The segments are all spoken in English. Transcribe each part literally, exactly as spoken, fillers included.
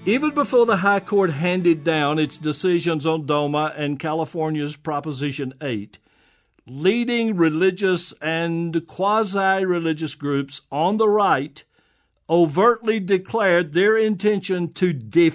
Even before the High Court handed down its decisions on DOMA and California's Proposition eight, leading religious and quasi-religious groups on the right overtly declared their intention to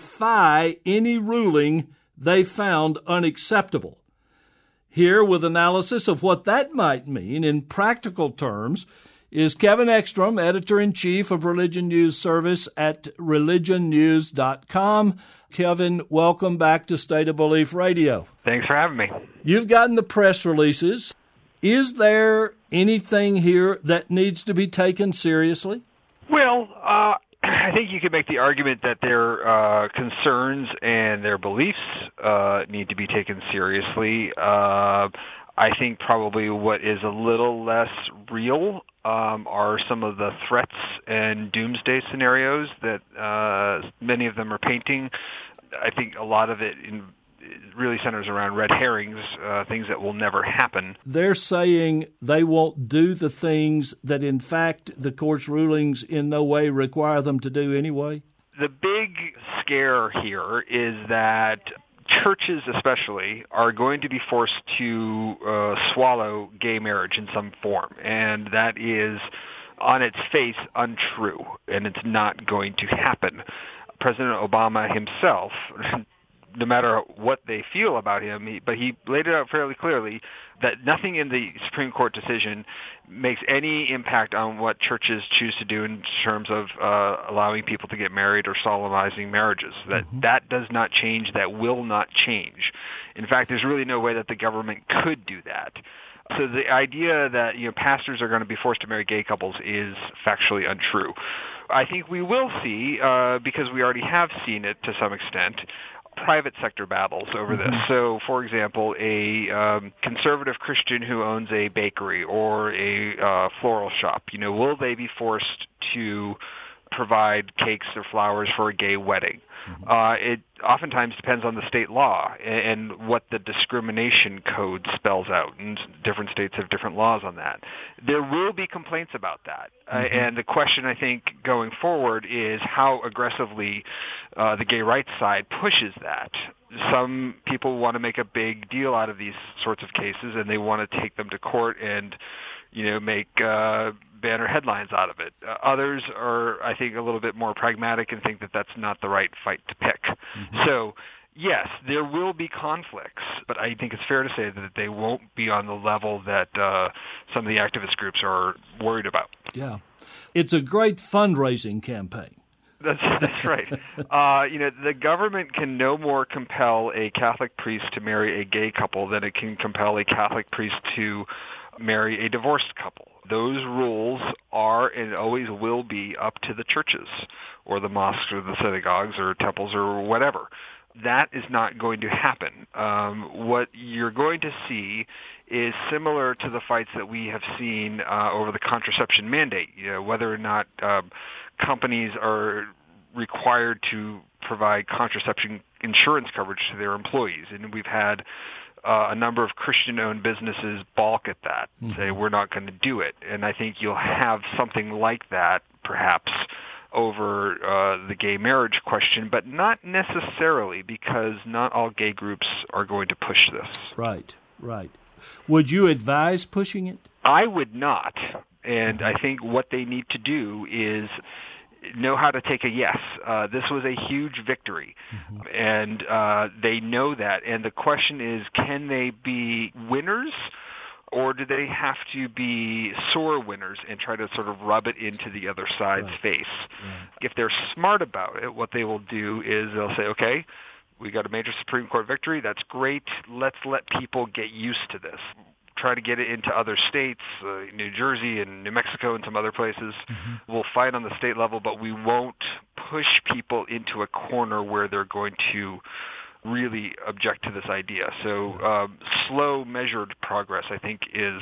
defy any ruling they found unacceptable. Here, with analysis of what that might mean in practical terms, is Kevin Ekstrom, Editor-in-Chief of Religion News Service at religion news dot com. Kevin, welcome back to State of Belief Radio. Thanks for having me. You've gotten the press releases. Is there anything here that needs to be taken seriously? Well, uh, I think you could make the argument that their uh, concerns and their beliefs uh, need to be taken seriously. Uh, I think probably what is a little less real um, are some of the threats and doomsday scenarios that uh, many of them are painting. I think a lot of it in, really centers around red herrings, uh, things that will never happen. They're saying they won't do the things that, in fact, the court's rulings in no way require them to do anyway? The big scare here is that churches especially are going to be forced to uh, swallow gay marriage in some form, and that is on its face untrue, and it's not going to happen. President Obama himself, no matter what they feel about him, he, but he laid it out fairly clearly that nothing in the Supreme Court decision makes any impact on what churches choose to do in terms of uh, allowing people to get married or solemnizing marriages. That mm-hmm. that does not change. That will not change. In fact, there's really no way that the government could do that. So the idea that you know pastors are going to be forced to marry gay couples is factually untrue. I think we will see, uh, because we already have seen it to some extent, private sector battles over this. So, for example, a um, conservative Christian who owns a bakery or a uh, floral shop, you know, will they be forced to provide cakes or flowers for a gay wedding? Mm-hmm. Uh, it oftentimes depends on the state law and, and what the discrimination code spells out, and different states have different laws on that. There will be complaints about that, mm-hmm. uh, and the question, I think, going forward is how aggressively uh, the gay rights side pushes that. Some people want to make a big deal out of these sorts of cases, and they want to take them to court and, you know, make uh, banner headlines out of it. Uh, others are, I think, a little bit more pragmatic and think that that's not the right fight to pick. Mm-hmm. So, yes, there will be conflicts, but I think it's fair to say that they won't be on the level that uh, some of the activist groups are worried about. Yeah. It's a great fundraising campaign. That's that's right. Uh, you know, the government can no more compel a Catholic priest to marry a gay couple than it can compel a Catholic priest to marry a divorced couple. Those rules are and always will be up to the churches or the mosques or the synagogues or temples or whatever. That is not going to happen. Um, what you're going to see is similar to the fights that we have seen uh, over the contraception mandate, you know, whether or not um, companies are required to provide contraception insurance coverage to their employees. And we've had uh, a number of Christian-owned businesses balk at that, mm-hmm. say we're not going to do it. And I think you'll have something like that, perhaps, over uh, the gay marriage question, but not necessarily, because not all gay groups are going to push this. Right, right. Would you advise pushing it? I would not. And I think what they need to do is know how to take a yes. Uh, this was a huge victory, mm-hmm. and uh, they know that. And the question is, can they be winners, or do they have to be sore winners and try to sort of rub it into the other side's right. face? Right. If they're smart about it, what they will do is they'll say, okay, we got a major Supreme Court victory. That's great. Let's let people get used to this. Try to get it into other states, uh, New Jersey and New Mexico and some other places. Mm-hmm. We'll fight on the state level, but we won't push people into a corner where they're going to really object to this idea. So um, slow, measured progress, I think, is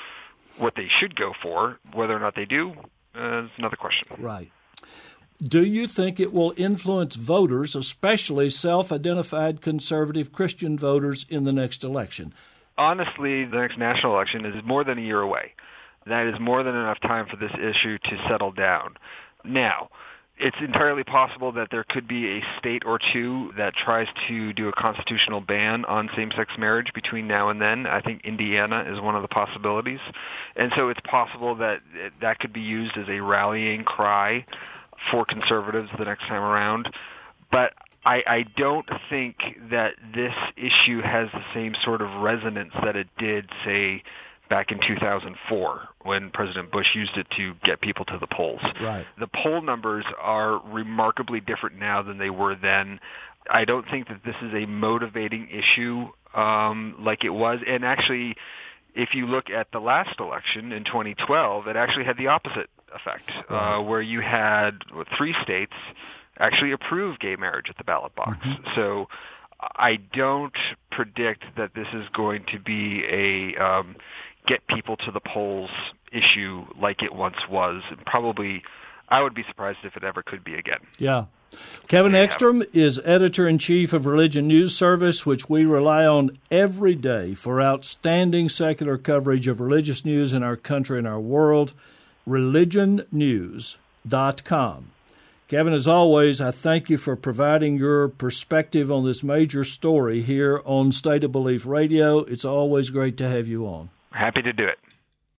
what they should go for. Whether or not they do uh, is another question. Right. Do you think it will influence voters, especially self-identified conservative Christian voters, in the next election? Honestly, the next national election is more than a year away. That is more than enough time for this issue to settle down. Now, It's entirely possible that there could be a state or two that tries to do a constitutional ban on same-sex marriage between now and then. I think Indiana is one of the possibilities. And so it's possible that that could be used as a rallying cry for conservatives the next time around. But I, I don't think that this issue has the same sort of resonance that it did, say, back in two thousand four when President Bush used it to get people to the polls. Right. The poll numbers are remarkably different now than they were then. I don't think that this is a motivating issue um, like it was. And actually, if you look at the last election in twenty twelve, it actually had the opposite effect, uh, where you had three states actually approve gay marriage at the ballot box. Mm-hmm. So I don't predict that this is going to be a um, get people to the polls issue like it once was. And probably, I would be surprised if it ever could be again. Yeah. Kevin yeah. Ekstrom is editor-in-chief of Religion News Service, which we rely on every day for outstanding secular coverage of religious news in our country and our world. religion news dot com. Kevin, as always, I thank you for providing your perspective on this major story here on State of Belief Radio. It's always great to have you on. Happy to do it.